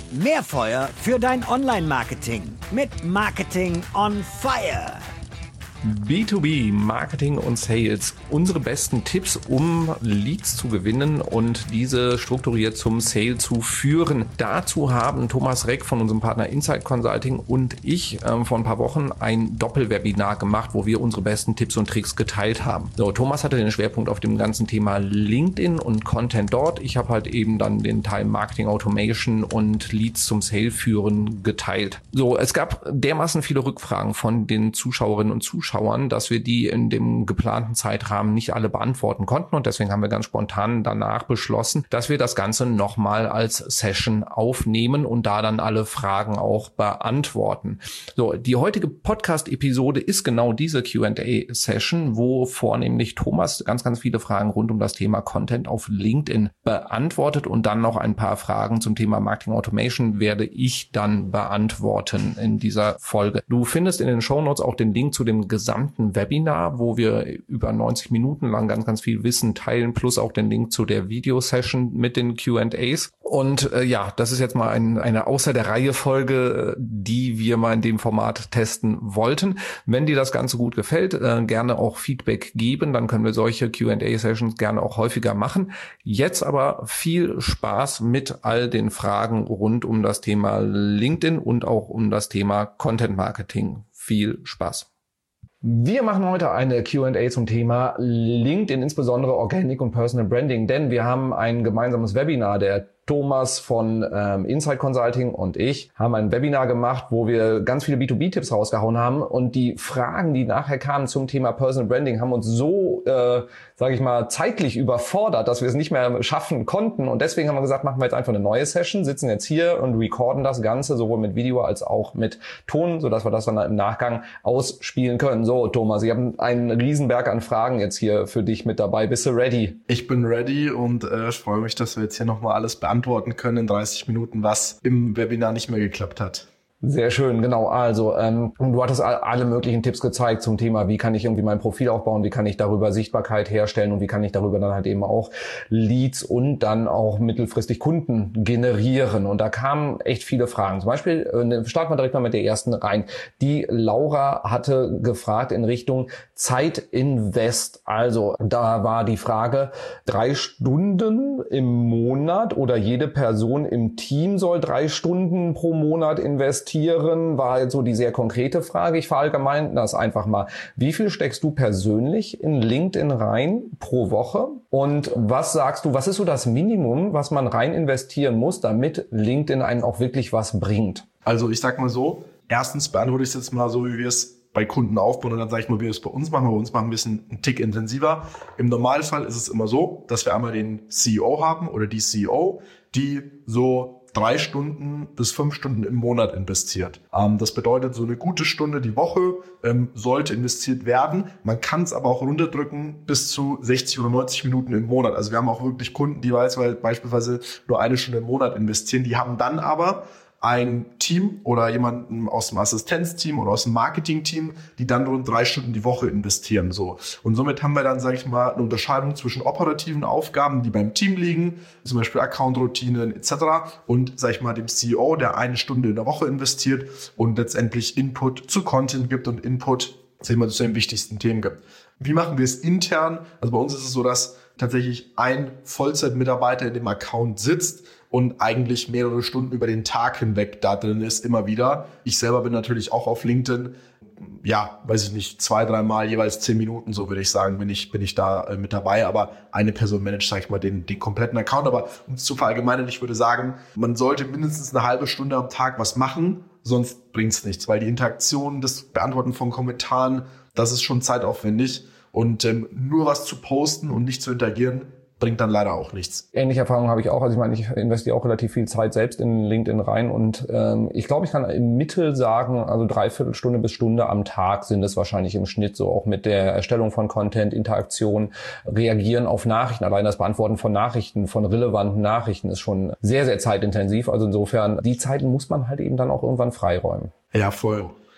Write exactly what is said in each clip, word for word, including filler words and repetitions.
Mehr Feuer für dein Online-Marketing mit Marketing on Fire. B zwei B, Marketing und Sales. Unsere besten Tipps, um Leads zu gewinnen und diese strukturiert zum Sale zu führen. Dazu haben Thomas Reck von unserem Partner Insight Consulting und ich äh, vor ein paar Wochen ein Doppelwebinar gemacht, wo wir unsere besten Tipps und Tricks geteilt haben. So, Thomas hatte den Schwerpunkt auf dem ganzen Thema LinkedIn und Content dort. Ich habe halt eben dann den Teil Marketing Automation und Leads zum Sale führen geteilt. So, es gab dermaßen viele Rückfragen von den Zuschauerinnen und Zuschauern, dass wir die in dem geplanten Zeitrahmen nicht alle beantworten konnten und deswegen haben wir ganz spontan danach beschlossen, dass wir das Ganze nochmal als Session aufnehmen und da dann alle Fragen auch beantworten. So, die heutige Podcast-Episode ist genau diese Q and A-Session, wo vornehmlich Thomas ganz, ganz viele Fragen rund um das Thema Content auf LinkedIn beantwortet und dann noch ein paar Fragen zum Thema Marketing Automation werde ich dann beantworten in dieser Folge. Du findest in den Shownotes auch den Link zu dem gesamten Webinar, wo wir über neunzig Minuten lang ganz, ganz viel Wissen teilen, plus auch den Link zu der Video-Session mit den Q and As. Und äh, ja, das ist jetzt mal ein, eine außer der Reihe Folge, die wir mal in dem Format testen wollten. Wenn dir das Ganze gut gefällt, äh, gerne auch Feedback geben, dann können wir solche Q and A-Sessions gerne auch häufiger machen. Jetzt aber viel Spaß mit all den Fragen rund um das Thema LinkedIn und auch um das Thema Content Marketing. Viel Spaß! Wir machen heute eine Q and A zum Thema LinkedIn, insbesondere Organic und Personal Branding, denn wir haben ein gemeinsames Webinar, der Thomas von ähm, Insight Consulting und ich haben ein Webinar gemacht, wo wir ganz viele B zwei B-Tipps rausgehauen haben und die Fragen, die nachher kamen zum Thema Personal Branding, haben uns so, äh, sage ich mal, zeitlich überfordert, dass wir es nicht mehr schaffen konnten und deswegen haben wir gesagt, machen wir jetzt einfach eine neue Session, sitzen jetzt hier und recorden das Ganze sowohl mit Video als auch mit Ton, sodass wir das dann im Nachgang ausspielen können. So, Thomas, ich habe einen Riesenberg an Fragen jetzt hier für dich mit dabei. Bist du ready? Ich bin ready und äh, ich freue mich, dass wir jetzt hier nochmal alles beantworten antworten können in dreißig Minuten, was im Webinar nicht mehr geklappt hat. Sehr schön, genau. Also ähm, du hattest alle möglichen Tipps gezeigt zum Thema, wie kann ich irgendwie mein Profil aufbauen, wie kann ich darüber Sichtbarkeit herstellen und wie kann ich darüber dann halt eben auch Leads und dann auch mittelfristig Kunden generieren. Und da kamen echt viele Fragen. Zum Beispiel, äh, starten wir direkt mal mit der ersten rein. Die Laura hatte gefragt in Richtung Zeitinvest. Also da war die Frage, drei Stunden im Monat oder jede Person im Team soll drei Stunden pro Monat investieren. War jetzt so die sehr konkrete Frage. Ich verallgemeine das einfach mal. Wie viel steckst du persönlich in LinkedIn rein pro Woche? Und was sagst du, was ist so das Minimum, was man rein investieren muss, damit LinkedIn einen auch wirklich was bringt? Also ich sag mal so, erstens beantworte ich es jetzt mal so, wie wir es bei Kunden aufbauen und dann sage ich mal, wie wir es bei uns machen. Bei uns machen wir es einen Tick intensiver. Im Normalfall ist es immer so, dass wir einmal den C E O haben oder die C E O, die so drei Stunden bis fünf Stunden im Monat investiert. Ähm, das bedeutet, so eine gute Stunde die Woche ähm, sollte investiert werden. Man kann es aber auch runterdrücken bis zu sechzig oder neunzig Minuten im Monat. Also wir haben auch wirklich Kunden, die beispielsweise nur eine Stunde im Monat investieren. Die haben dann aber ein Team oder jemanden aus dem Assistenzteam oder aus dem Marketingteam, die dann rund drei Stunden die Woche investieren. So. Und somit haben wir dann, sage ich mal, eine Unterscheidung zwischen operativen Aufgaben, die beim Team liegen, zum Beispiel Account-Routinen et cetera und, sage ich mal, dem C E O, der eine Stunde in der Woche investiert und letztendlich Input zu Content gibt und Input, sag ich mal, zu den wichtigsten Themen gibt. Wie machen wir es intern? Also bei uns ist es so, dass tatsächlich ein Vollzeitmitarbeiter in dem Account sitzt und eigentlich mehrere Stunden über den Tag hinweg da drin ist, immer wieder. Ich selber bin natürlich auch auf LinkedIn. Ja, weiß ich nicht, zwei, dreimal jeweils zehn Minuten, so würde ich sagen, bin ich, bin ich da äh, mit dabei. Aber eine Person managt, sag ich mal, den, den kompletten Account. Aber um es zu verallgemeinern, ich würde sagen, man sollte mindestens eine halbe Stunde am Tag was machen, sonst bringt's nichts. Weil die Interaktion, das Beantworten von Kommentaren, das ist schon zeitaufwendig. Und ähm, nur was zu posten und nicht zu interagieren, bringt dann leider auch nichts. Ähnliche Erfahrungen habe ich auch. Also ich meine, ich investiere auch relativ viel Zeit selbst in LinkedIn rein und ähm, ich glaube, ich kann im Mittel sagen, also dreiviertel Stunde bis Stunde am Tag sind es wahrscheinlich im Schnitt, so auch mit der Erstellung von Content, Interaktion, Reagieren auf Nachrichten. Allein das Beantworten von Nachrichten, von relevanten Nachrichten ist schon sehr, sehr zeitintensiv. Also insofern, die Zeiten muss man halt eben dann auch irgendwann freiräumen. Ja, voll.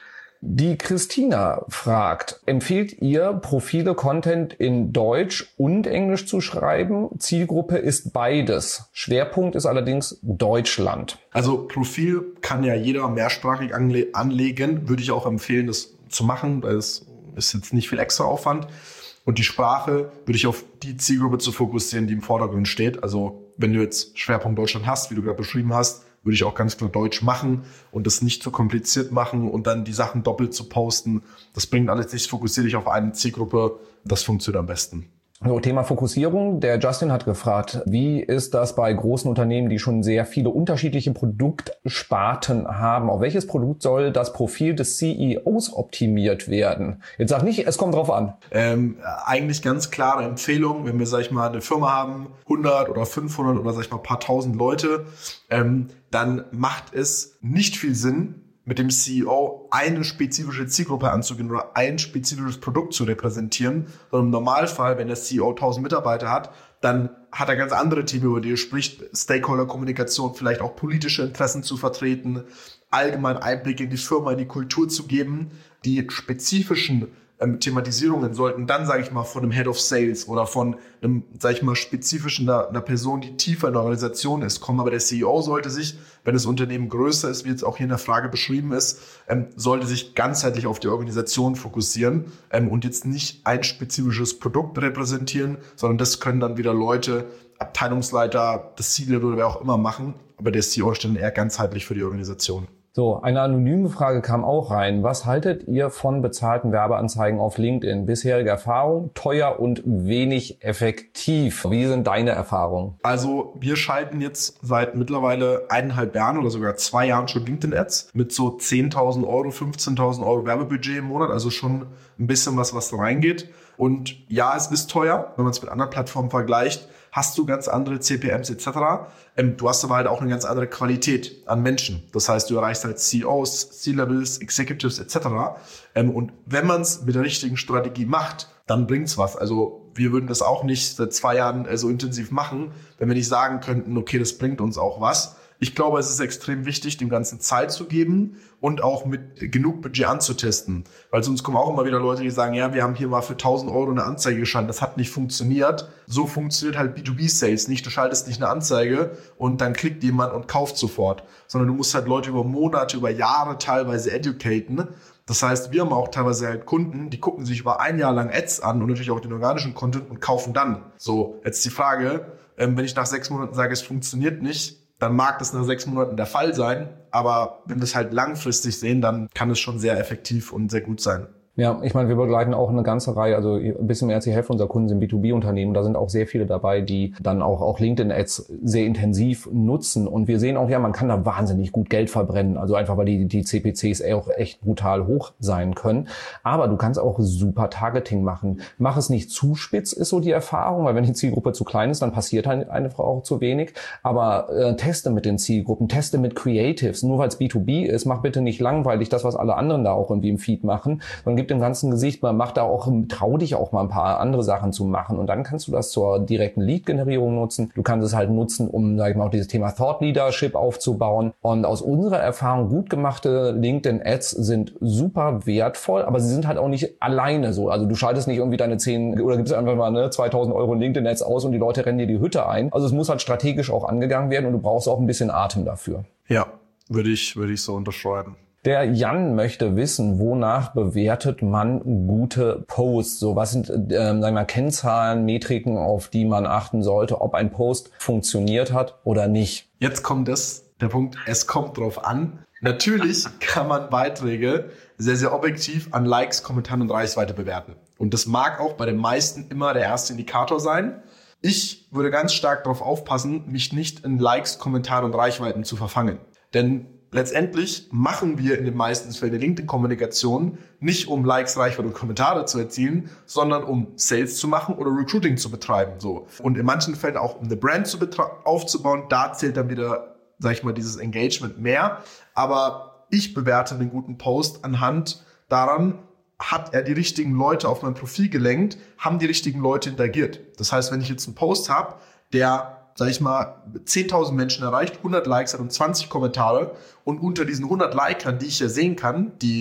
Die Christina fragt, empfiehlt ihr, Profile Content in Deutsch und Englisch zu schreiben? Zielgruppe ist beides. Schwerpunkt ist allerdings Deutschland. Also Profil kann ja jeder mehrsprachig anle- anlegen. Würde ich auch empfehlen, das zu machen, weil es ist jetzt nicht viel extra Aufwand. Und die Sprache würde ich auf die Zielgruppe zu fokussieren, die im Vordergrund steht. Also wenn du jetzt Schwerpunkt Deutschland hast, wie du gerade beschrieben hast, würde ich auch ganz klar Deutsch machen und das nicht zu kompliziert machen und dann die Sachen doppelt zu posten. Das bringt alles nichts. Fokussiere dich auf eine Zielgruppe. Das funktioniert am besten. So, Thema Fokussierung. Der Justin hat gefragt, wie ist das bei großen Unternehmen, die schon sehr viele unterschiedliche Produktsparten haben? Auf welches Produkt soll das Profil des C E Os optimiert werden? Jetzt sag nicht, es kommt drauf an. Ähm, eigentlich ganz klare Empfehlung, wenn wir, sag ich mal, eine Firma haben, hundert oder fünfhundert oder, sag ich mal, ein paar tausend Leute, ähm, dann macht es nicht viel Sinn, mit dem C E O eine spezifische Zielgruppe anzugehen oder ein spezifisches Produkt zu repräsentieren, sondern im Normalfall, wenn der C E O tausend Mitarbeiter hat, dann hat er ganz andere Themen, über die er spricht, Stakeholder-Kommunikation, vielleicht auch politische Interessen zu vertreten, allgemein Einblick in die Firma, in die Kultur zu geben. Die spezifischen ähm, Thematisierungen sollten dann, sage ich mal, von einem Head of Sales oder von einem, sage ich mal, spezifischen einer, einer Person, die tiefer in der Organisation ist, kommen. Aber der C E O sollte sich, wenn das Unternehmen größer ist, wie jetzt auch hier in der Frage beschrieben ist, ähm, sollte sich ganzheitlich auf die Organisation fokussieren ähm, und jetzt nicht ein spezifisches Produkt repräsentieren, sondern das können dann wieder Leute, Abteilungsleiter, das C-Level oder wer auch immer machen. Aber der C E O steht dann eher ganzheitlich für die Organisation. So, eine anonyme Frage kam auch rein. Was haltet ihr von bezahlten Werbeanzeigen auf LinkedIn? Bisherige Erfahrung, teuer und wenig effektiv. Wie sind deine Erfahrungen? Also wir schalten jetzt seit mittlerweile eineinhalb Jahren oder sogar zwei Jahren schon LinkedIn-Ads mit so zehntausend Euro, fünfzehntausend Euro Werbebudget im Monat. Also schon ein bisschen was, was da reingeht. Und ja, es ist teuer, wenn man es mit anderen Plattformen vergleicht. Hast du ganz andere C P Ms et cetera. Ähm, du hast aber halt auch eine ganz andere Qualität an Menschen. Das heißt, du erreichst halt C E Os, C-Levels, Executives et cetera. Ähm, und wenn man es mit der richtigen Strategie macht, dann bringt's was. Also wir würden das auch nicht seit zwei Jahren äh, so intensiv machen, wenn wir nicht sagen könnten, okay, das bringt uns auch was. Ich glaube, es ist extrem wichtig, dem Ganzen Zeit zu geben und auch mit genug Budget anzutesten. Weil sonst kommen auch immer wieder Leute, die sagen, ja, wir haben hier mal für tausend Euro eine Anzeige geschaltet, das hat nicht funktioniert. So funktioniert halt B zwei B Sales nicht. Du schaltest nicht eine Anzeige und dann klickt jemand und kauft sofort. Sondern du musst halt Leute über Monate, über Jahre teilweise educaten. Das heißt, wir haben auch teilweise halt Kunden, die gucken sich über ein Jahr lang Ads an und natürlich auch den organischen Content und kaufen dann. So, jetzt die Frage, wenn ich nach sechs Monaten sage, es funktioniert nicht, dann mag das nach sechs Monaten der Fall sein, aber wenn wir es halt langfristig sehen, dann kann es schon sehr effektiv und sehr gut sein. Ja, ich meine, wir begleiten auch eine ganze Reihe, also ein bisschen mehr als die Hälfte unserer Kunden sind B zwei B-Unternehmen. Da sind auch sehr viele dabei, die dann auch, auch LinkedIn-Ads sehr intensiv nutzen. Und wir sehen auch, ja, man kann da wahnsinnig gut Geld verbrennen. Also einfach, weil die, die C P Cs auch echt brutal hoch sein können. Aber du kannst auch super Targeting machen. Mach es nicht zu spitz, ist so die Erfahrung, weil wenn die Zielgruppe zu klein ist, dann passiert halt einfach auch zu wenig. Aber äh, teste mit den Zielgruppen, teste mit Creatives. Nur weil es B zwei B ist, mach bitte nicht langweilig das, was alle anderen da auch irgendwie im Feed machen, sondern dem ganzen Gesicht, man macht da auch, trau dich auch mal ein paar andere Sachen zu machen und dann kannst du das zur direkten Lead-Generierung nutzen. Du kannst es halt nutzen, um, sag ich mal, auch dieses Thema Thought Leadership aufzubauen. Und aus unserer Erfahrung, gut gemachte LinkedIn-Ads sind super wertvoll, aber sie sind halt auch nicht alleine so. Also du schaltest nicht irgendwie deine zehn oder gibst einfach mal ne, zweitausend Euro in LinkedIn-Ads aus und die Leute rennen dir die Hütte ein. Also es muss halt strategisch auch angegangen werden und du brauchst auch ein bisschen Atem dafür. Ja, würde ich, würde ich so unterschreiben. Der Jan möchte wissen, wonach bewertet man gute Posts? So, was sind, ähm, sagen wir mal, Kennzahlen, Metriken, auf die man achten sollte, ob ein Post funktioniert hat oder nicht? Jetzt kommt das, der Punkt, es kommt drauf an. Natürlich kann man Beiträge sehr, sehr objektiv an Likes, Kommentaren und Reichweite bewerten. Und das mag auch bei den meisten immer der erste Indikator sein. Ich würde ganz stark darauf aufpassen, mich nicht in Likes, Kommentaren und Reichweiten zu verfangen. Denn letztendlich machen wir in den meisten Fällen eine LinkedIn-Kommunikation nicht um Likes, Reichweite und Kommentare zu erzielen, sondern um Sales zu machen oder Recruiting zu betreiben. So. Und in manchen Fällen auch um eine Brand zu betra- aufzubauen. Da zählt dann wieder, sag ich mal, dieses Engagement mehr. Aber ich bewerte einen guten Post anhand daran, hat er die richtigen Leute auf mein Profil gelenkt, haben die richtigen Leute interagiert. Das heißt, wenn ich jetzt einen Post habe, der sag ich mal, zehntausend Menschen erreicht, hundert Likes hat und zwanzig Kommentare und unter diesen hundert Likern, die ich ja sehen kann, die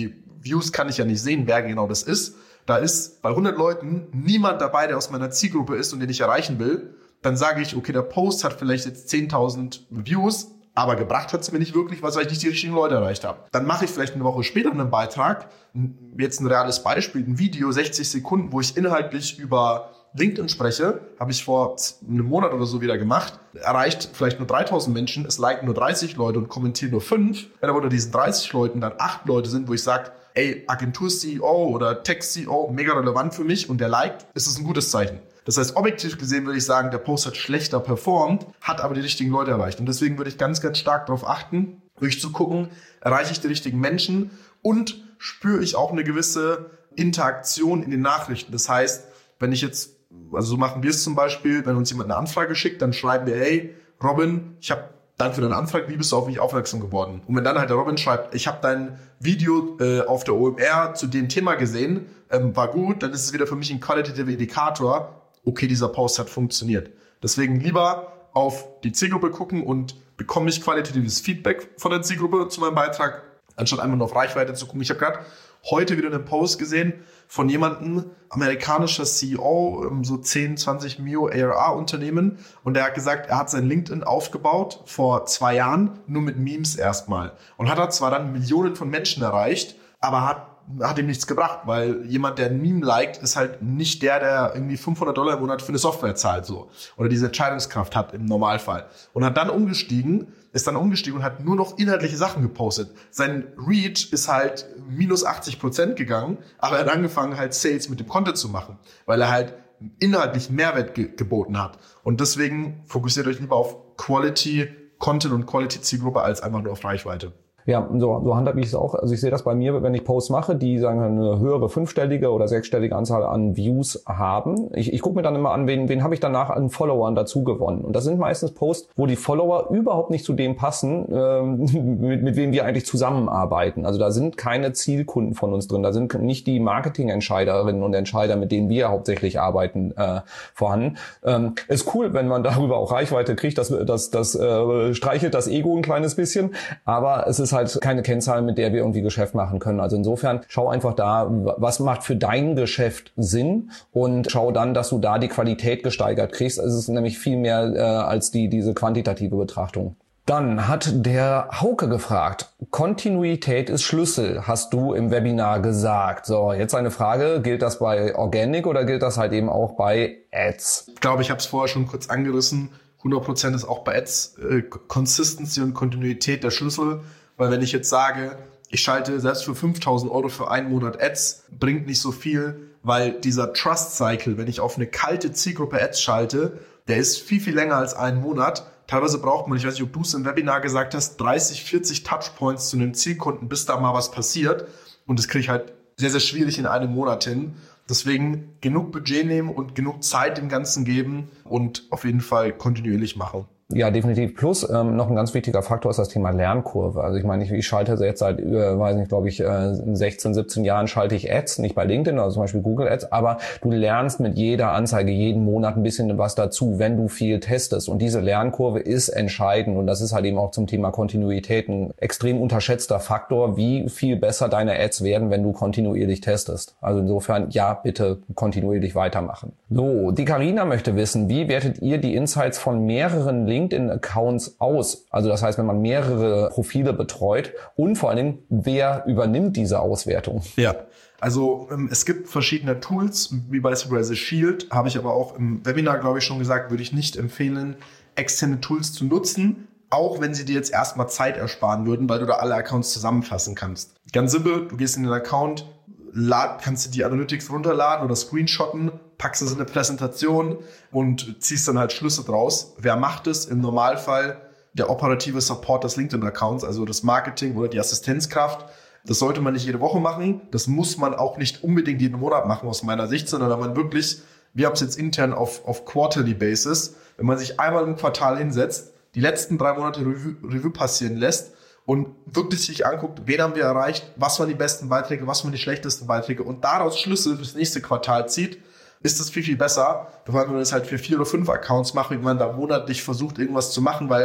Views kann ich ja nicht sehen, wer genau das ist. Da ist bei hundert Leuten niemand dabei, der aus meiner Zielgruppe ist und den ich erreichen will. Dann sage ich, okay, der Post hat vielleicht jetzt zehntausend Views, aber gebracht hat es mir nicht wirklich, weil ich nicht die richtigen Leute erreicht habe. Dann mache ich vielleicht eine Woche später einen Beitrag, jetzt ein reales Beispiel, ein Video, sechzig Sekunden, wo ich inhaltlich über LinkedIn spreche, habe ich vor einem Monat oder so wieder gemacht, erreicht vielleicht nur dreitausend Menschen, es liken nur dreißig Leute und kommentieren nur fünf. Wenn aber unter diesen dreißig Leuten dann acht Leute sind, wo ich sage, ey, Agentur-C E O oder Tech-C E O, mega relevant für mich und der liked, ist es ein gutes Zeichen. Das heißt, objektiv gesehen würde ich sagen, der Post hat schlechter performt, hat aber die richtigen Leute erreicht. Und deswegen würde ich ganz, ganz stark darauf achten, durchzugucken, erreiche ich die richtigen Menschen und spüre ich auch eine gewisse Interaktion in den Nachrichten. Das heißt, wenn ich jetzt, also so machen wir es zum Beispiel, wenn uns jemand eine Anfrage schickt, dann schreiben wir, hey, Robin, ich habe Danke für deine Anfrage, wie bist du auf mich aufmerksam geworden? Und wenn dann halt der Robin schreibt, ich habe dein Video äh, auf der O M R zu dem Thema gesehen, ähm, war gut, dann ist es wieder für mich ein qualitativer Indikator, okay, dieser Post hat funktioniert. Deswegen lieber auf die Zielgruppe gucken und bekomme ich qualitatives Feedback von der Zielgruppe zu meinem Beitrag, anstatt einfach nur auf Reichweite zu gucken. Ich habe gerade heute wieder einen Post gesehen von jemandem, amerikanischer C E O, so zehn, zwanzig Mio A R R-Unternehmen. Und der hat gesagt, er hat sein LinkedIn aufgebaut vor zwei Jahren, nur mit Memes erstmal. Und hat er zwar dann Millionen von Menschen erreicht, aber hat hat ihm nichts gebracht, weil jemand, der ein Meme liked, ist halt nicht der, der irgendwie fünfhundert Dollar im Monat für eine Software zahlt, so. Oder diese Entscheidungskraft hat im Normalfall. Und hat dann umgestiegen, ist dann umgestiegen und hat nur noch inhaltliche Sachen gepostet. Sein Reach ist halt minus achtzig Prozent gegangen, aber er hat angefangen halt Sales mit dem Content zu machen, weil er halt inhaltlich Mehrwert ge- geboten hat. Und deswegen fokussiert euch lieber auf Quality Content und Quality Zielgruppe als einfach nur auf Reichweite. Ja, so, so handhabe ich es auch. Also ich sehe das bei mir, wenn ich Posts mache, die sagen eine höhere fünfstellige oder sechsstellige Anzahl an Views haben. Ich, ich gucke mir dann immer an, wen, wen habe ich danach an Followern dazu gewonnen. Und das sind meistens Posts, wo die Follower überhaupt nicht zu dem passen, ähm, mit, mit wem wir eigentlich zusammenarbeiten. Also da sind keine Zielkunden von uns drin. Da sind nicht die Marketingentscheiderinnen und Entscheider, mit denen wir hauptsächlich arbeiten, äh, vorhanden. Ähm, ist cool, wenn man darüber auch Reichweite kriegt. Das, das, das äh, streichelt das Ego ein kleines bisschen. Aber es ist halt keine Kennzahl, mit der wir irgendwie Geschäft machen können. Also insofern schau einfach da, was macht für dein Geschäft Sinn und schau dann, dass du da die Qualität gesteigert kriegst. Es ist nämlich viel mehr äh, als die diese quantitative Betrachtung. Dann hat der Hauke gefragt, Kontinuität ist Schlüssel, hast du im Webinar gesagt. So, jetzt eine Frage, gilt das bei Organic oder gilt das halt eben auch bei Ads? Ich glaube, ich habe es vorher schon kurz angerissen. hundert Prozent ist auch bei Ads äh, Consistency und Kontinuität der Schlüssel. Weil wenn ich jetzt sage, ich schalte selbst für fünftausend Euro für einen Monat Ads, bringt nicht so viel, weil dieser Trust-Cycle, wenn ich auf eine kalte Zielgruppe Ads schalte, der ist viel, viel länger als einen Monat. Teilweise braucht man, ich weiß nicht, ob du es im Webinar gesagt hast, dreißig, vierzig Touchpoints zu einem Zielkunden, bis da mal was passiert. Und das kriege ich halt sehr, sehr schwierig in einem Monat hin. Deswegen genug Budget nehmen und genug Zeit dem Ganzen geben und auf jeden Fall kontinuierlich machen. Ja, definitiv. Plus ähm, noch ein ganz wichtiger Faktor ist das Thema Lernkurve. Also ich meine, ich, ich schalte jetzt seit, äh, weiß nicht, glaube ich, äh, sechzehn, siebzehn Jahren schalte ich Ads, nicht bei LinkedIn, also zum Beispiel Google Ads, aber du lernst mit jeder Anzeige jeden Monat ein bisschen was dazu, wenn du viel testest. Und diese Lernkurve ist entscheidend und das ist halt eben auch zum Thema Kontinuität ein extrem unterschätzter Faktor, wie viel besser deine Ads werden, wenn du kontinuierlich testest. Also insofern, ja, bitte kontinuierlich weitermachen. So, die Carina möchte wissen, wie wertet ihr die Insights von mehreren LinkedIn-Accounts aus? Also das heißt, wenn man mehrere Profile betreut und vor allen Dingen, wer übernimmt diese Auswertung? Ja, also ähm, es gibt verschiedene Tools, wie beispielsweise Shield, habe ich aber auch im Webinar, glaube ich, schon gesagt, würde ich nicht empfehlen, externe Tools zu nutzen, auch wenn sie dir jetzt erstmal Zeit ersparen würden, weil du da alle Accounts zusammenfassen kannst. Ganz simpel, du gehst in den Account, lad, kannst du die Analytics runterladen oder screenshotten, packst es in eine Präsentation und ziehst dann halt Schlüsse draus. Wer macht es? Im Normalfall der operative Support des LinkedIn-Accounts, also das Marketing oder die Assistenzkraft. Das sollte man nicht jede Woche machen. Das muss man auch nicht unbedingt jeden Monat machen aus meiner Sicht, sondern wenn man wirklich, wir haben es jetzt intern auf, auf Quarterly Basis, wenn man sich einmal im Quartal hinsetzt, die letzten drei Monate Revue, Revue passieren lässt und wirklich sich anguckt, wen haben wir erreicht, was waren die besten Beiträge, was waren die schlechtesten Beiträge und daraus Schlüsse fürs nächste Quartal zieht, ist das viel, viel besser, bevor man das halt für vier oder fünf Accounts macht, wie man da monatlich versucht, irgendwas zu machen, weil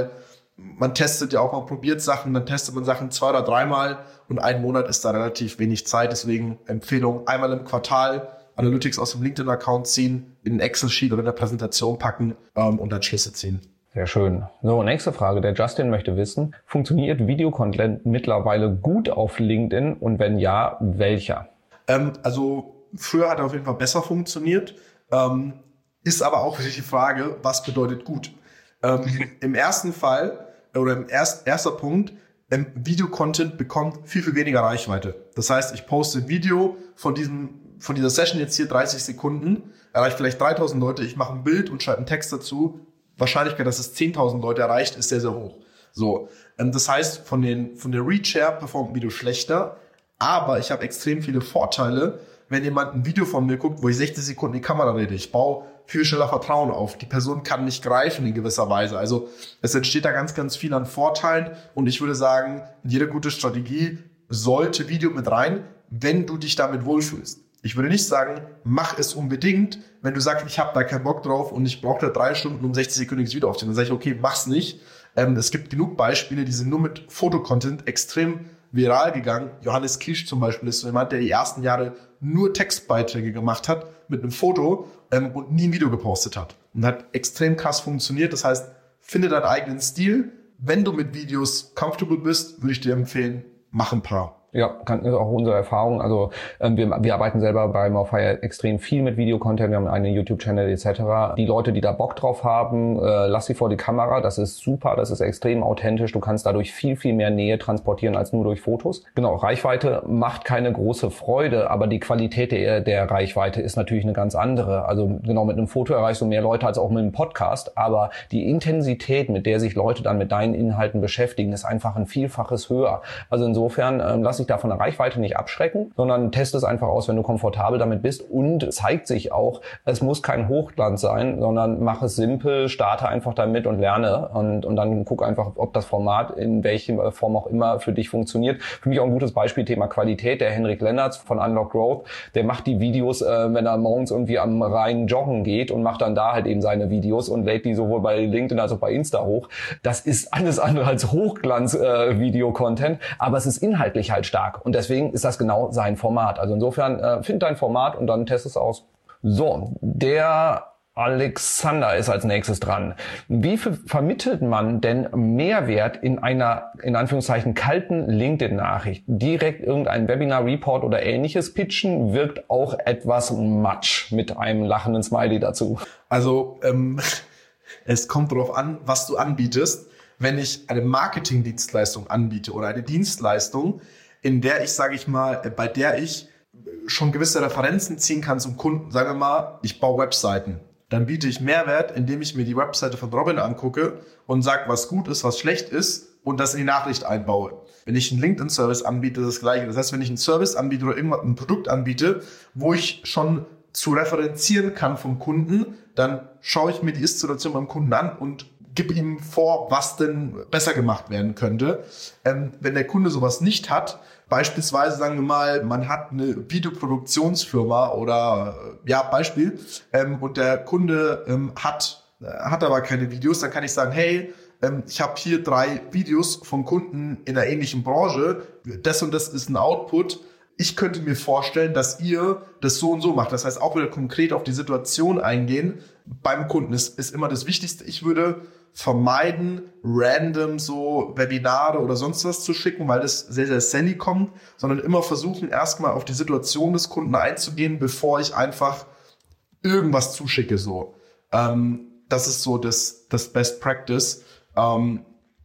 man testet ja auch, man probiert Sachen, dann testet man Sachen zwei oder dreimal und ein Monat ist da relativ wenig Zeit. Deswegen Empfehlung, einmal im Quartal Analytics aus dem LinkedIn-Account ziehen, in ein Excel-Sheet oder in eine Präsentation packen ähm, und dann Schlüsse ziehen. Sehr schön. So, nächste Frage. Der Justin möchte wissen, funktioniert Videocontent mittlerweile gut auf LinkedIn und wenn ja, welcher? Ähm, also früher hat er auf jeden Fall besser funktioniert, ähm, ist aber auch wirklich die Frage, was bedeutet gut? Ähm, Im ersten Fall oder im erst, erster Punkt, ähm, Videocontent bekommt viel, viel weniger Reichweite. Das heißt, ich poste ein Video von diesem von dieser Session jetzt hier dreißig Sekunden, erreicht vielleicht dreitausend Leute, ich mache ein Bild und schreibe einen Text dazu. Wahrscheinlichkeit, dass es zehntausend Leute erreicht, ist sehr, sehr hoch. So, ähm, das heißt, von den von der Reach her performt ein Video schlechter, aber ich habe extrem viele Vorteile, wenn jemand ein Video von mir guckt, wo ich sechzig Sekunden in die Kamera rede. Ich baue viel schneller Vertrauen auf. Die Person kann mich greifen in gewisser Weise. Also es entsteht da ganz, ganz viel an Vorteilen und ich würde sagen, jede gute Strategie sollte Video mit rein, wenn du dich damit wohlfühlst. Ich würde nicht sagen, mach es unbedingt, wenn du sagst, ich habe da keinen Bock drauf und ich brauche da drei Stunden, um sechzig-sekündiges Video aufzunehmen. Dann sage ich, okay, mach's nicht. Ähm, es gibt genug Beispiele, die sind nur mit Fotocontent extrem viral gegangen. Johannes Kisch zum Beispiel ist so jemand, der die ersten Jahre nur Textbeiträge gemacht hat mit einem Foto ähm, und nie ein Video gepostet hat. Und hat extrem krass funktioniert. Das heißt, finde deinen eigenen Stil. Wenn du mit Videos comfortable bist, würde ich dir empfehlen, mach ein paar. Ja, kann, ist auch unsere Erfahrung. Also ähm, wir, wir arbeiten selber bei Morfire extrem viel mit Videocontent. Wir haben einen YouTube-Channel et cetera. Die Leute, die da Bock drauf haben, äh, lass sie vor die Kamera. Das ist super, das ist extrem authentisch. Du kannst dadurch viel, viel mehr Nähe transportieren als nur durch Fotos. Genau, Reichweite macht keine große Freude, aber die Qualität der, der Reichweite ist natürlich eine ganz andere. Also genau, mit einem Foto erreichst du mehr Leute als auch mit einem Podcast. Aber die Intensität, mit der sich Leute dann mit deinen Inhalten beschäftigen, ist einfach ein Vielfaches höher. Also insofern ähm, lass dich da von der Reichweite nicht abschrecken, sondern teste es einfach aus, wenn du komfortabel damit bist und zeigt sich auch, es muss kein Hochglanz sein, sondern mach es simpel, starte einfach damit und lerne und, und dann guck einfach, ob das Format in welcher Form auch immer für dich funktioniert. Für mich auch ein gutes Beispiel, Thema Qualität, der Henrik Lennertz von Unlock Growth, der macht die Videos, äh, wenn er morgens irgendwie am Rhein joggen geht und macht dann da halt eben seine Videos und lädt die sowohl bei LinkedIn als auch bei Insta hoch. Das ist alles andere als Hochglanz-Video-Content, äh, aber es ist inhaltlich halt stark. Und deswegen ist das genau sein Format. Also insofern äh, find dein Format und dann test es aus. So, der Alexander ist als nächstes dran. Wie viel vermittelt man denn Mehrwert in einer, in Anführungszeichen, kalten LinkedIn-Nachricht? Direkt irgendein Webinar-Report oder ähnliches pitchen wirkt auch etwas matsch mit einem lachenden Smiley dazu. Also ähm, es kommt darauf an, was du anbietest. Wenn ich eine Marketingdienstleistung anbiete oder eine Dienstleistung, in der ich, sage ich mal, bei der ich schon gewisse Referenzen ziehen kann zum Kunden. Sagen wir mal, ich baue Webseiten. Dann biete ich Mehrwert, indem ich mir die Webseite von Robin angucke und sage, was gut ist, was schlecht ist und das in die Nachricht einbaue. Wenn ich einen LinkedIn-Service anbiete, das Gleiche. Das heißt, wenn ich einen Service anbiete oder irgendwas, ein Produkt anbiete, wo ich schon zu referenzieren kann vom Kunden, dann schaue ich mir die Ist-Situation beim Kunden an und gib ihm vor, was denn besser gemacht werden könnte. Ähm, wenn der Kunde sowas nicht hat, beispielsweise sagen wir mal, man hat eine Videoproduktionsfirma oder, ja, Beispiel, ähm, und der Kunde ähm, hat, äh, hat aber keine Videos, dann kann ich sagen, hey, ähm, ich habe hier drei Videos von Kunden in einer ähnlichen Branche, das und das ist ein Output. Ich könnte mir vorstellen, dass ihr das so und so macht. Das heißt, auch wieder konkret auf die Situation eingehen. Beim Kunden ist, ist immer das Wichtigste. Ich würde vermeiden, random so Webinare oder sonst was zu schicken, weil das sehr, sehr selly kommt, sondern immer versuchen, erstmal auf die Situation des Kunden einzugehen, bevor ich einfach irgendwas zuschicke. So, ähm, das ist so das, das Best Practice. Ähm,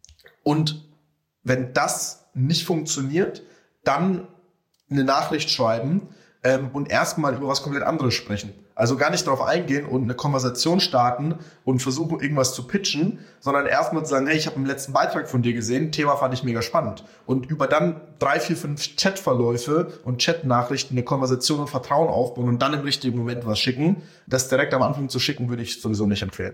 und wenn das nicht funktioniert, dann eine Nachricht schreiben ähm, und erstmal über was komplett anderes sprechen. Also gar nicht darauf eingehen und eine Konversation starten und versuchen, irgendwas zu pitchen, sondern erstmal zu sagen, hey, ich habe einen letzten Beitrag von dir gesehen, Thema fand ich mega spannend. Und über dann drei, vier, fünf Chatverläufe und Chatnachrichten eine Konversation und Vertrauen aufbauen und dann im richtigen Moment was schicken. Das direkt am Anfang zu schicken, würde ich sowieso nicht empfehlen.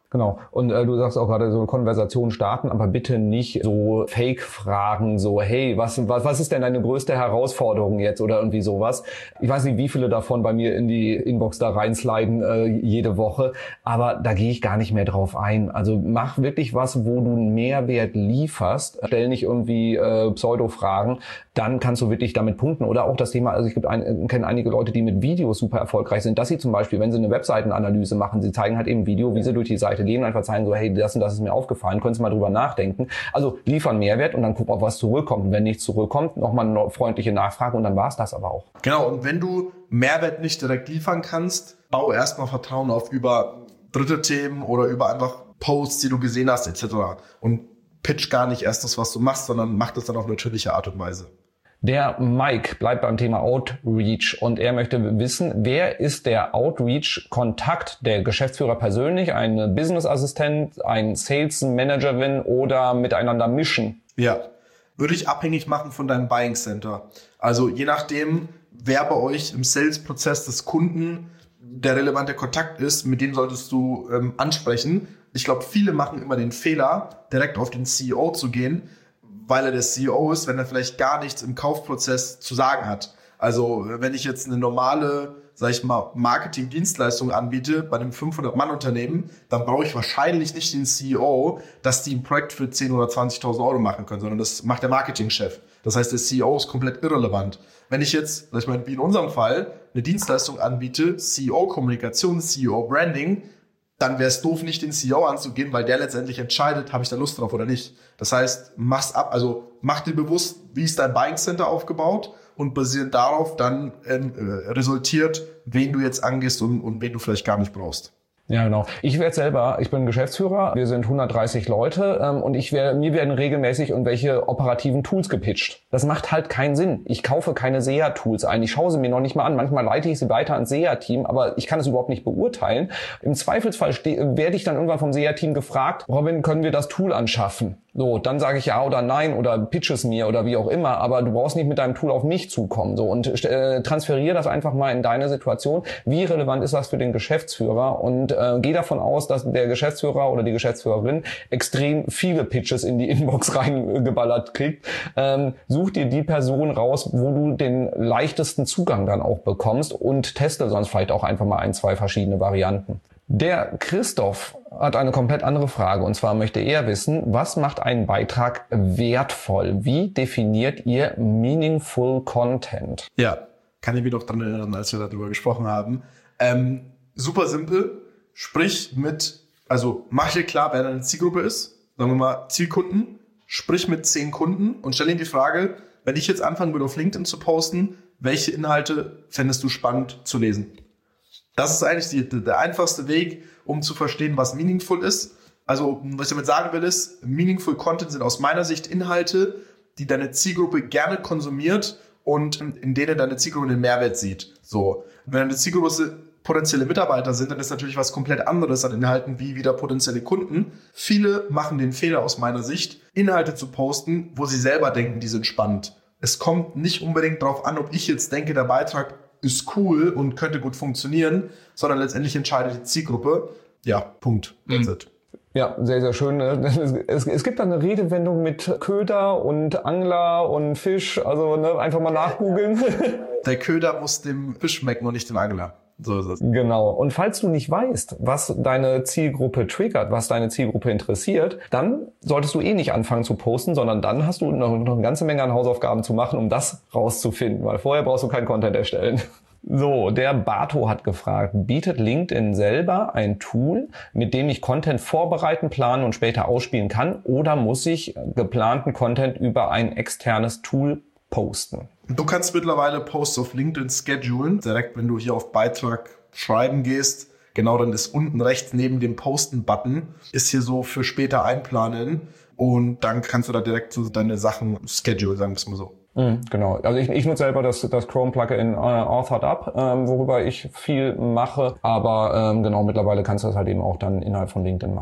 Genau. Und äh, du sagst auch gerade so eine Konversation starten, aber bitte nicht so Fake-Fragen, so hey, was, was was ist denn deine größte Herausforderung jetzt oder irgendwie sowas. Ich weiß nicht, wie viele davon bei mir in die Inbox da reinsliden äh, jede Woche, aber da gehe ich gar nicht mehr drauf ein. Also mach wirklich was, wo du einen Mehrwert lieferst. Stell nicht irgendwie äh, Pseudo-Fragen, dann kannst du wirklich damit punkten. Oder auch das Thema, also ich ein, kenne einige Leute, die mit Videos super erfolgreich sind, dass sie zum Beispiel, wenn sie eine Webseitenanalyse machen, sie zeigen halt eben Video, wie sie durch die Seite gehen, einfach zeigen so, hey, das und das ist mir aufgefallen, könntest du mal drüber nachdenken. Also liefern Mehrwert und dann guck, ob was zurückkommt. Und wenn nichts zurückkommt, nochmal eine freundliche Nachfrage und dann war's das aber auch. Genau, und wenn du Mehrwert nicht direkt liefern kannst, baue erstmal Vertrauen auf über dritte Themen oder über einfach Posts, die du gesehen hast, et cetera. Und pitch gar nicht erst das, was du machst, sondern mach das dann auf natürliche Art und Weise. Der Mike bleibt beim Thema Outreach und er möchte wissen, wer ist der Outreach-Kontakt, der Geschäftsführer persönlich, ein Business-Assistent, ein Sales-Managerin oder miteinander mischen? Ja, würde ich abhängig machen von deinem Buying Center. Also je nachdem, wer bei euch im Sales-Prozess des Kunden der relevante Kontakt ist, mit dem solltest du ähm, ansprechen. Ich glaube, viele machen immer den Fehler, direkt auf den C E O zu gehen, weil er der C E O ist, wenn er vielleicht gar nichts im Kaufprozess zu sagen hat. Also wenn ich jetzt eine normale, sag ich mal, Marketing-Dienstleistung anbiete bei einem fünfhundert-Mann-Unternehmen, dann brauche ich wahrscheinlich nicht den C E O, dass die ein Projekt für zehn oder zwanzigtausend Euro machen können, sondern das macht der Marketingchef. Das heißt, der C E O ist komplett irrelevant. Wenn ich jetzt, sag ich mal, wie in unserem Fall, eine Dienstleistung anbiete, C E O-Kommunikation, C E O-Branding, dann wäre es doof, nicht den C E O anzugehen, weil der letztendlich entscheidet, habe ich da Lust drauf oder nicht. Das heißt, mach's ab, also mach dir bewusst, wie ist dein Buying Center aufgebaut und basierend darauf dann ähm, äh, resultiert, wen du jetzt angehst und, und wen du vielleicht gar nicht brauchst. Ja, genau. Ich werde selber, ich bin Geschäftsführer, wir sind hundertdreißig Leute ähm, und ich werde, mir werden regelmäßig irgendwelche operativen Tools gepitcht. Das macht halt keinen Sinn. Ich kaufe keine S E A-Tools ein, ich schaue sie mir noch nicht mal an. Manchmal leite ich sie weiter ans S E A-Team, aber ich kann es überhaupt nicht beurteilen. Im Zweifelsfall ste- werde ich dann irgendwann vom S E A-Team gefragt, Robin, können wir das Tool anschaffen? So, dann sage ich ja oder nein oder pitch es mir oder wie auch immer, aber du brauchst nicht mit deinem Tool auf mich zukommen. So, und äh, transferiere das einfach mal in deine Situation. Wie relevant ist das für den Geschäftsführer? Und äh, geh davon aus, dass der Geschäftsführer oder die Geschäftsführerin extrem viele Pitches in die Inbox reingeballert kriegt. Ähm, such dir die Person raus, wo du den leichtesten Zugang dann auch bekommst und teste sonst vielleicht auch einfach mal ein, zwei verschiedene Varianten. Der Christoph hat eine komplett andere Frage und zwar möchte er wissen, was macht einen Beitrag wertvoll? Wie definiert ihr Meaningful Content? Ja, kann ich mich noch dran erinnern, als wir darüber gesprochen haben. Ähm, super simpel, sprich mit, also mach dir klar, wer deine Zielgruppe ist, sagen wir mal Zielkunden, sprich mit zehn Kunden und stell ihnen die Frage, wenn ich jetzt anfangen würde auf LinkedIn zu posten, welche Inhalte fändest du spannend zu lesen? Das ist eigentlich die, der einfachste Weg, um zu verstehen, was meaningful ist. Also, was ich damit sagen will, ist, meaningful Content sind aus meiner Sicht Inhalte, die deine Zielgruppe gerne konsumiert und in denen deine Zielgruppe den Mehrwert sieht. So. Wenn deine Zielgruppe potenzielle Mitarbeiter sind, dann ist natürlich was komplett anderes an Inhalten wie wieder potenzielle Kunden. Viele machen den Fehler aus meiner Sicht, Inhalte zu posten, wo sie selber denken, die sind spannend. Es kommt nicht unbedingt darauf an, ob ich jetzt denke, der Beitrag ist cool und könnte gut funktionieren, sondern letztendlich entscheidet die Zielgruppe. Ja, Punkt. That's mhm. it. Ja, sehr, sehr schön. Es, es gibt da eine Redewendung mit Köder und Angler und Fisch. Also ne, einfach mal nachgoogeln. Der Köder muss dem Fisch schmecken und nicht dem Angler. So ist es. Genau. Und falls du nicht weißt, was deine Zielgruppe triggert, was deine Zielgruppe interessiert, dann solltest du eh nicht anfangen zu posten, sondern dann hast du noch, noch eine ganze Menge an Hausaufgaben zu machen, um das rauszufinden, weil vorher brauchst du keinen Content erstellen. So, der Bato hat gefragt, bietet LinkedIn selber ein Tool, mit dem ich Content vorbereiten, planen und später ausspielen kann, oder muss ich geplanten Content über ein externes Tool posten? Du kannst mittlerweile Posts auf LinkedIn schedulen. Direkt, wenn du hier auf Beitrag schreiben gehst, genau, dann ist unten rechts neben dem Posten-Button, ist hier so für später einplanen. Und dann kannst du da direkt so deine Sachen schedule, sagen wir es mal so. Mhm, genau. Also ich, ich nutze selber das, das Chrome-Plugin äh, Authored Up, ähm, worüber ich viel mache. Aber ähm, genau, mittlerweile kannst du das halt eben auch dann innerhalb von LinkedIn machen.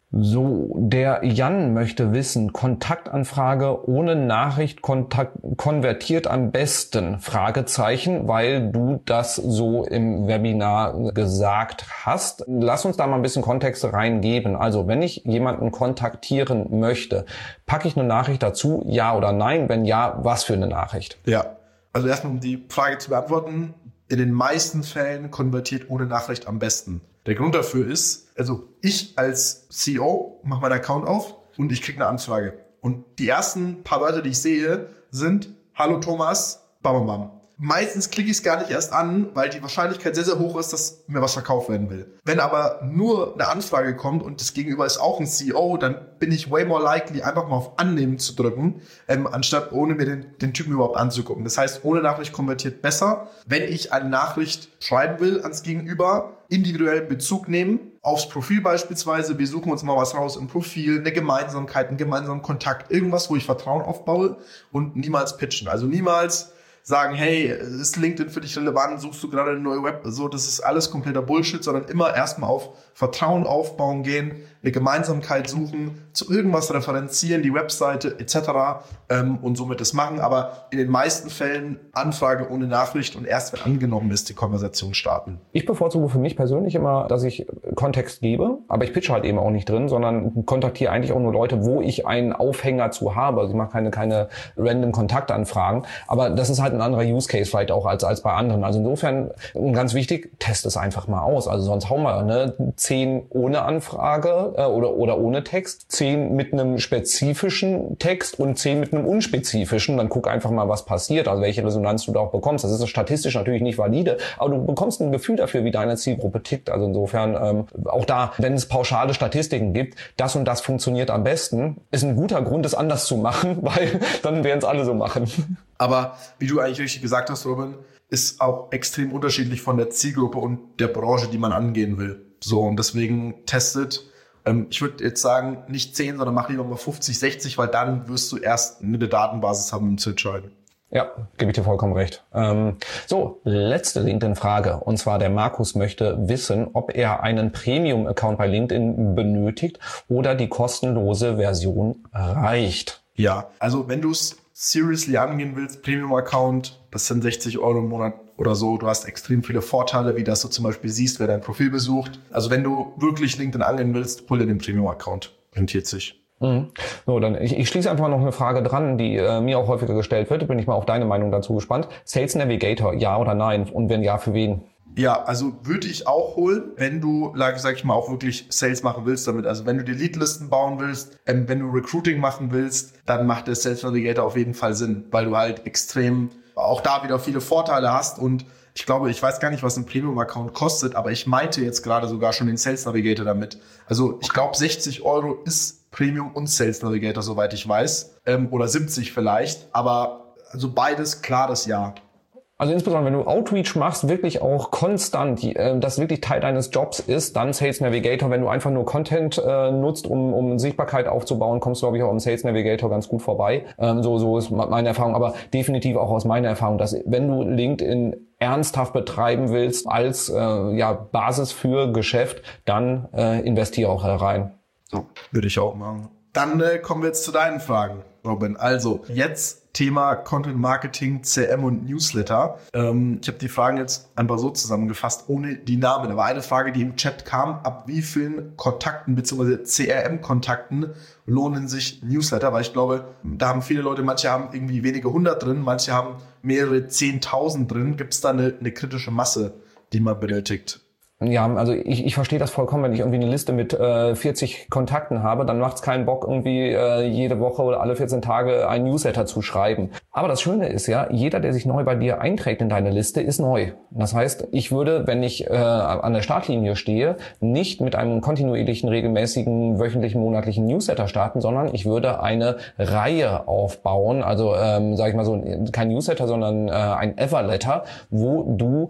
So, der Jan möchte wissen, Kontaktanfrage ohne Nachricht kontakt, konvertiert am besten? Fragezeichen, weil du das so im Webinar gesagt hast. Lass uns da mal ein bisschen Kontext reingeben. Also, wenn ich jemanden kontaktieren möchte, packe ich eine Nachricht dazu, ja oder nein? Wenn ja, was für eine Nachricht? Ja, also erstmal um die Frage zu beantworten, in den meisten Fällen konvertiert ohne Nachricht am besten. Der Grund dafür ist, also ich als C E O mache meinen Account auf und ich kriege eine Anfrage. Und die ersten paar Wörter, die ich sehe, sind Hallo Thomas, bam, bam, bam. Meistens klicke ich es gar nicht erst an, weil die Wahrscheinlichkeit sehr, sehr hoch ist, dass mir was verkauft werden will. Wenn aber nur eine Anfrage kommt und das Gegenüber ist auch ein C E O, dann bin ich way more likely, einfach mal auf Annehmen zu drücken, ähm, anstatt ohne mir den, den Typen überhaupt anzugucken. Das heißt, ohne Nachricht konvertiert besser. Wenn ich eine Nachricht schreiben will ans Gegenüber, individuell Bezug nehmen, aufs Profil beispielsweise, wir suchen uns mal was raus im Profil, eine Gemeinsamkeit, einen gemeinsamen Kontakt, irgendwas, wo ich Vertrauen aufbaue und niemals pitchen. Also niemals sagen, hey, ist LinkedIn für dich relevant, suchst du gerade eine neue Web, so, das ist alles kompletter Bullshit, sondern immer erstmal auf Vertrauen aufbauen gehen, eine Gemeinsamkeit suchen, zu irgendwas referenzieren, die Webseite et cetera ähm, und somit das machen, aber in den meisten Fällen Anfrage ohne Nachricht und erst wenn angenommen ist, die Konversation starten. Ich bevorzuge für mich persönlich immer, dass ich Kontext gebe, aber ich pitche halt eben auch nicht drin, sondern kontaktiere eigentlich auch nur Leute, wo ich einen Aufhänger zu habe. Also ich mache keine, keine random Kontaktanfragen, aber das ist halt ein anderer Use Case vielleicht auch als, als bei anderen. Also insofern, und ganz wichtig, test es einfach mal aus. Also sonst hauen wir ne, zehn ohne Anfrage äh, oder, oder ohne Text, zehn mit einem spezifischen Text und zehn mit einem unspezifischen. Dann guck einfach mal, was passiert, also welche Resonanz du da auch bekommst. Das ist statistisch natürlich nicht valide, aber du bekommst ein Gefühl dafür, wie deine Zielgruppe tickt. Also insofern, ähm, auch da, wenn es pauschale Statistiken gibt, das und das funktioniert am besten, ist ein guter Grund, es anders zu machen, weil dann werden es alle so machen. Aber wie du eigentlich richtig gesagt hast, Robin, ist auch extrem unterschiedlich von der Zielgruppe und der Branche, die man angehen will. So, und deswegen testet. Ähm, ich würde jetzt sagen, nicht zehn, sondern mach lieber mal fünfzig, sechzig, weil dann wirst du erst eine Datenbasis haben, um zu entscheiden. Ja, gebe ich dir vollkommen recht. Ähm, so, letzte LinkedIn-Frage. Und zwar der Markus möchte wissen, ob er einen Premium-Account bei LinkedIn benötigt oder die kostenlose Version reicht. Ja, also wenn du es seriously angehen willst, Premium-Account, das sind sechzig Euro im Monat oder so. Du hast extrem viele Vorteile, wie dass du zum Beispiel siehst, wer dein Profil besucht. Also wenn du wirklich LinkedIn angehen willst, hol dir den Premium-Account. Rentiert sich. Mhm. So, dann ich, ich schließe einfach mal noch eine Frage dran, die äh, mir auch häufiger gestellt wird. Bin ich mal auf deine Meinung dazu gespannt. Sales Navigator, ja oder nein? Und wenn ja, für wen? Ja, also würde ich auch holen, wenn du, sag ich mal, auch wirklich Sales machen willst damit. Also wenn du die Leadlisten bauen willst, ähm, wenn du Recruiting machen willst, dann macht der Sales Navigator auf jeden Fall Sinn, weil du halt extrem auch da wieder viele Vorteile hast. Und ich glaube, ich weiß gar nicht, was ein Premium-Account kostet, aber ich meinte jetzt gerade sogar schon den Sales Navigator damit. Also ich glaube, sechzig Euro ist Premium und Sales Navigator, soweit ich weiß, ähm, oder siebzig vielleicht. Aber also beides, klar, das Ja. Also insbesondere, wenn du Outreach machst, wirklich auch konstant, das wirklich Teil deines Jobs ist, dann Sales Navigator. Wenn du einfach nur Content äh, nutzt, um, um Sichtbarkeit aufzubauen, kommst du, glaube ich, auch im Sales Navigator ganz gut vorbei. Ähm, so, so ist meine Erfahrung, aber definitiv auch aus meiner Erfahrung, dass wenn du LinkedIn ernsthaft betreiben willst als äh, ja Basis für Geschäft, dann äh, investiere auch rein. So, würde ich auch machen. Dann äh, kommen wir jetzt zu deinen Fragen, Robin. Also jetzt Thema Content Marketing, C R M und Newsletter. Ähm, ich habe die Fragen jetzt einfach so zusammengefasst, ohne die Namen. Aber eine Frage, die im Chat kam, ab wie vielen Kontakten bzw. C R M-Kontakten lohnen sich Newsletter? Weil ich glaube, da haben viele Leute, manche haben irgendwie wenige hundert drin, manche haben mehrere zehntausend drin. Gibt es da eine, eine kritische Masse, die man benötigt? Ja, also ich, ich verstehe das vollkommen, wenn ich irgendwie eine Liste mit äh, vierzig Kontakten habe, dann macht es keinen Bock, irgendwie äh, jede Woche oder alle vierzehn Tage ein Newsletter zu schreiben. Aber das Schöne ist ja, jeder, der sich neu bei dir einträgt in deine Liste, ist neu. Das heißt, ich würde, wenn ich äh, an der Startlinie stehe, nicht mit einem kontinuierlichen, regelmäßigen, wöchentlichen, monatlichen Newsletter starten, sondern ich würde eine Reihe aufbauen, also ähm, sage ich mal so, kein Newsletter, sondern äh, ein Everletter, wo du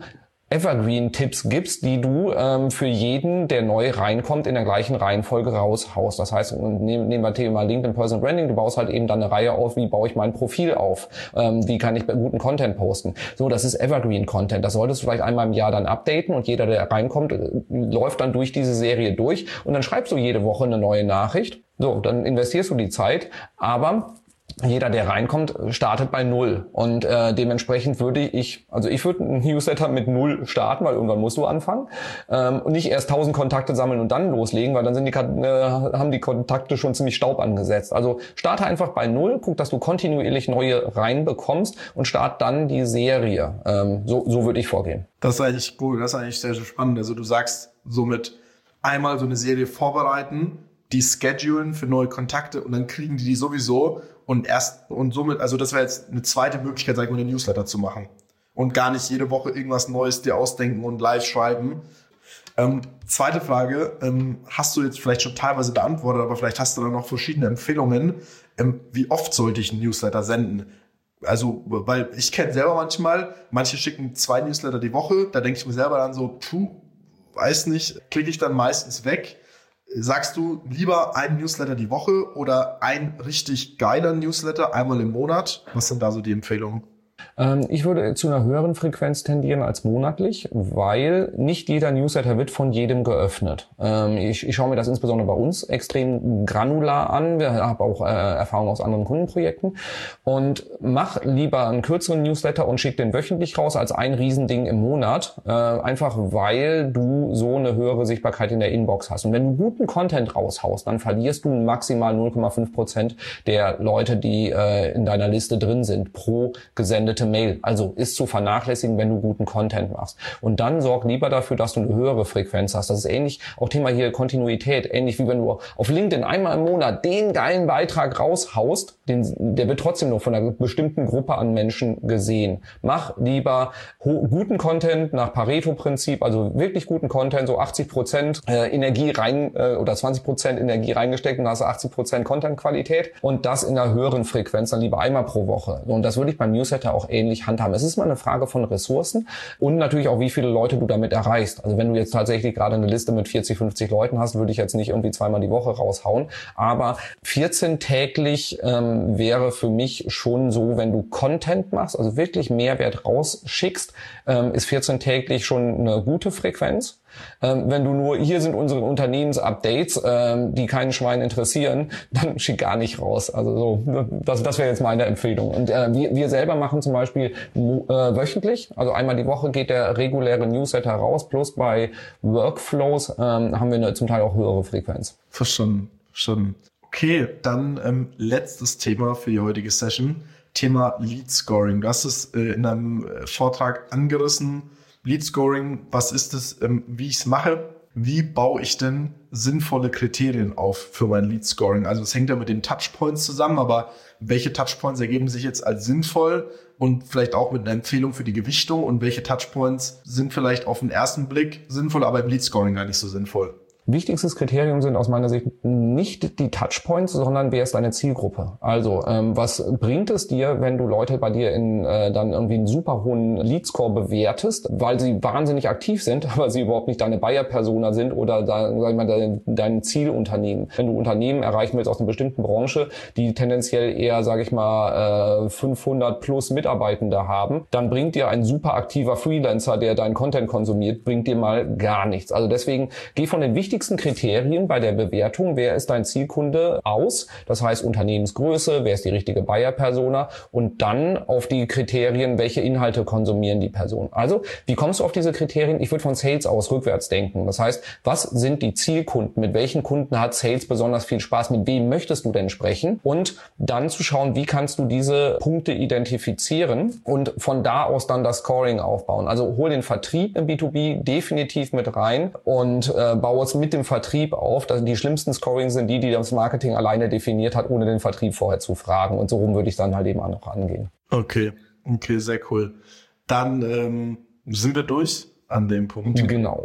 Evergreen-Tipps gibst, die du ähm, für jeden, der neu reinkommt, in der gleichen Reihenfolge raushaust. Das heißt, nehmen, nehmen wir Thema LinkedIn Personal Branding, du baust halt eben dann eine Reihe auf, wie baue ich mein Profil auf, ähm, wie kann ich guten Content posten. So, das ist Evergreen-Content. Das solltest du vielleicht einmal im Jahr dann updaten und jeder, der reinkommt, läuft dann durch diese Serie durch und dann schreibst du jede Woche eine neue Nachricht. So, dann investierst du die Zeit, aber jeder, der reinkommt, startet bei Null. Und äh, dementsprechend würde ich, also ich würde einen Newsletter mit Null starten, weil irgendwann musst du anfangen. Ähm, und nicht erst tausend Kontakte sammeln und dann loslegen, weil dann sind die, äh, haben die Kontakte schon ziemlich Staub angesetzt. Also starte einfach bei Null, guck, dass du kontinuierlich neue reinbekommst und start dann die Serie. Ähm, so, so würde ich vorgehen. Das ist eigentlich cool, das ist eigentlich sehr, sehr spannend. Also du sagst somit einmal so eine Serie vorbereiten, die schedulen für neue Kontakte und dann kriegen die die sowieso und erst und somit, also das wäre jetzt eine zweite Möglichkeit, sag ich mal, einen Newsletter zu machen und gar nicht jede Woche irgendwas Neues dir ausdenken und live schreiben. Ähm, zweite Frage, ähm, hast du jetzt vielleicht schon teilweise beantwortet, aber vielleicht hast du da noch verschiedene Empfehlungen. Ähm, wie oft sollte ich einen Newsletter senden? Also, weil ich kenne selber manchmal, manche schicken zwei Newsletter die Woche, da denke ich mir selber dann so, puh, weiß nicht, klicke ich dann meistens weg. Sagst du lieber ein Newsletter die Woche oder ein richtig geiler Newsletter einmal im Monat? Was sind da so die Empfehlungen? Ähm, ich würde zu einer höheren Frequenz tendieren als monatlich, weil nicht jeder Newsletter wird von jedem geöffnet. Ähm, ich, ich schaue mir das insbesondere bei uns extrem granular an. Wir haben auch äh, Erfahrung aus anderen Kundenprojekten. Und mach lieber einen kürzeren Newsletter und schick den wöchentlich raus als ein Riesending im Monat. Äh, einfach weil du so eine höhere Sichtbarkeit in der Inbox hast. Und wenn du guten Content raushaust, dann verlierst du maximal null Komma fünf Prozent der Leute, die äh, in deiner Liste drin sind, pro gesendete Mail. Also ist zu vernachlässigen, wenn du guten Content machst. Und dann sorg lieber dafür, dass du eine höhere Frequenz hast. Das ist ähnlich, auch Thema hier Kontinuität, ähnlich wie wenn du auf LinkedIn einmal im Monat den geilen Beitrag raushaust, den, der wird trotzdem nur von einer bestimmten Gruppe an Menschen gesehen. Mach lieber guten Content nach Pareto-Prinzip, also wirklich guten Content, so achtzig Prozent äh, Energie rein äh, oder zwanzig Prozent Energie reingesteckt und hast achtzig Prozent Content-Qualität und das in einer höheren Frequenz, dann lieber einmal pro Woche. Und das würde ich beim Newsletter auch ähnlich handhaben. Es ist mal eine Frage von Ressourcen und natürlich auch, wie viele Leute du damit erreichst. Also wenn du jetzt tatsächlich gerade eine Liste mit vierzig, fünfzig Leuten hast, würde ich jetzt nicht irgendwie zweimal die Woche raushauen. Aber vierzehn täglich ähm, wäre für mich schon so, wenn du Content machst, also wirklich Mehrwert rausschickst, ähm, ist vierzehn täglich schon eine gute Frequenz. Ähm, wenn du nur, hier sind unsere Unternehmensupdates, ähm, die keinen Schwein interessieren, dann schick gar nicht raus. Also so, das, das wäre jetzt meine Empfehlung. Und äh, wir, wir selber machen zum Beispiel äh, wöchentlich, also einmal die Woche geht der reguläre Newsletter raus, plus bei Workflows ähm, haben wir eine zum Teil auch höhere Frequenz. Verstanden, verstanden. Okay, dann ähm, letztes Thema für die heutige Session, Thema Lead Scoring. Du hast es äh, in einem äh, Vortrag angerissen. Lead Scoring, was ist es, ähm, wie ich es mache? Wie baue ich denn sinnvolle Kriterien auf für mein Lead Scoring? Also es hängt ja mit den Touchpoints zusammen, aber welche Touchpoints ergeben sich jetzt als sinnvoll und vielleicht auch mit einer Empfehlung für die Gewichtung und welche Touchpoints sind vielleicht auf den ersten Blick sinnvoll, aber im Lead Scoring gar nicht so sinnvoll? Wichtigstes Kriterium sind aus meiner Sicht nicht die Touchpoints, sondern wer ist deine Zielgruppe? Also ähm, was bringt es dir, wenn du Leute bei dir in äh, dann irgendwie einen super hohen Lead-Score bewertest, weil sie wahnsinnig aktiv sind, aber sie überhaupt nicht deine Buyer-Persona sind oder da, sag ich mal, dein, dein Zielunternehmen. Wenn du Unternehmen erreichen willst aus einer bestimmten Branche, die tendenziell eher, sage ich mal, äh, fünfhundert plus Mitarbeitende haben, dann bringt dir ein super aktiver Freelancer, der deinen Content konsumiert, bringt dir mal gar nichts. Also deswegen geh von den wichtigsten Kriterien bei der Bewertung, wer ist dein Zielkunde, aus. Das heißt Unternehmensgröße, wer ist die richtige Buyer-Persona und dann auf die Kriterien, welche Inhalte konsumieren die Personen. Also, wie kommst du auf diese Kriterien? Ich würde von Sales aus rückwärts denken. Das heißt, was sind die Zielkunden? Mit welchen Kunden hat Sales besonders viel Spaß? Mit wem möchtest du denn sprechen? Und dann zu schauen, wie kannst du diese Punkte identifizieren und von da aus dann das Scoring aufbauen. Also hol den Vertrieb im B zwei B definitiv mit rein und äh, baue es mit dem Vertrieb auf. Also die schlimmsten Scorings sind die, die das Marketing alleine definiert hat, ohne den Vertrieb vorher zu fragen. Und so rum würde ich dann halt eben auch noch angehen. Okay, okay, sehr cool. Dann ähm, sind wir durch an dem Punkt. Genau.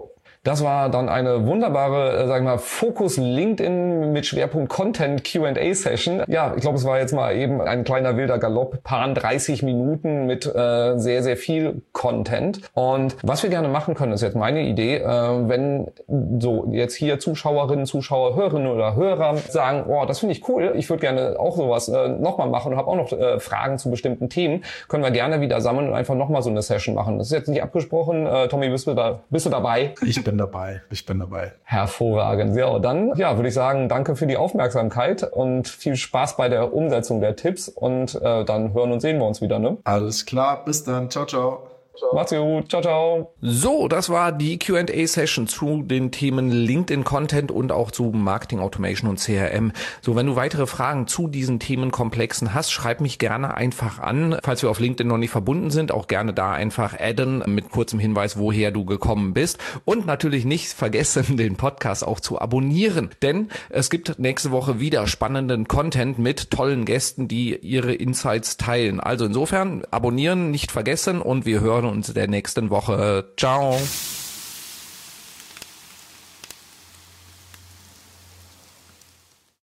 Das war dann eine wunderbare, äh, sagen wir mal, Fokus LinkedIn mit Schwerpunkt Content Q and A Session. Ja, ich glaube, es war jetzt mal eben ein kleiner wilder Galopp, paar dreißig Minuten mit äh, sehr, sehr viel Content. Und was wir gerne machen können, ist jetzt meine Idee, äh, wenn so jetzt hier Zuschauerinnen, Zuschauer, Hörerinnen oder Hörer sagen, oh, das finde ich cool, ich würde gerne auch sowas äh, nochmal machen und habe auch noch äh, Fragen zu bestimmten Themen, können wir gerne wieder sammeln und einfach nochmal so eine Session machen. Das ist jetzt nicht abgesprochen. Äh, Tommy, bist du da, bist du dabei? Ich bin dabei, ich bin dabei. Hervorragend. Ja, dann ja, würde ich sagen, danke für die Aufmerksamkeit und viel Spaß bei der Umsetzung der Tipps und äh, dann hören und sehen wir uns wieder, ne? Alles klar, bis dann. Ciao, ciao. Macht's gut. Ciao, ciao. So, das war die Q and A-Session zu den Themen LinkedIn-Content und auch zu Marketing Automation und C R M. So, wenn du weitere Fragen zu diesen Themenkomplexen hast, schreib mich gerne einfach an. Falls wir auf LinkedIn noch nicht verbunden sind, auch gerne da einfach adden mit kurzem Hinweis, woher du gekommen bist. Und natürlich nicht vergessen, den Podcast auch zu abonnieren. Denn es gibt nächste Woche wieder spannenden Content mit tollen Gästen, die ihre Insights teilen. Also insofern abonnieren nicht vergessen und wir hören uns der nächsten Woche. Ciao.